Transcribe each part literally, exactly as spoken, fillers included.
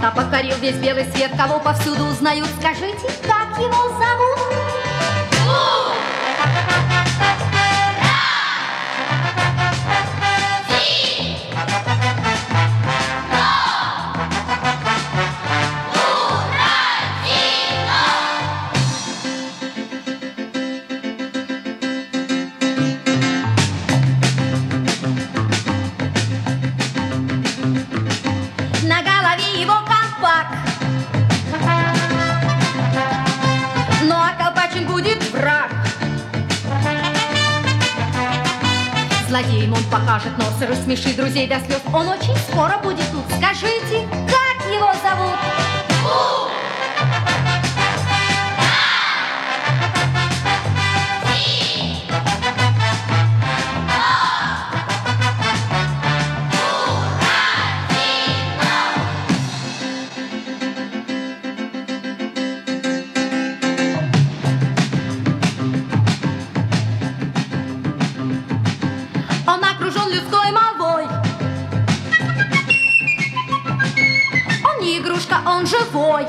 века покорил весь белый свет, кого повсюду узнают. Скажите, как его зовут? На голове его колпак, ну а колпачен будет враг. Злодеем он покажет нос и рассмешит друзей до слез. Он очень скоро будет тут. Скажите, как его зовут? Он окружен людской молвой. Он не игрушка, он живой.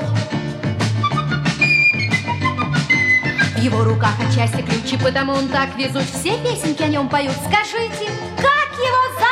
В его руках отчасти ключи, потому он так везуч. Все песенки о нем поют. Скажите, как его зовут?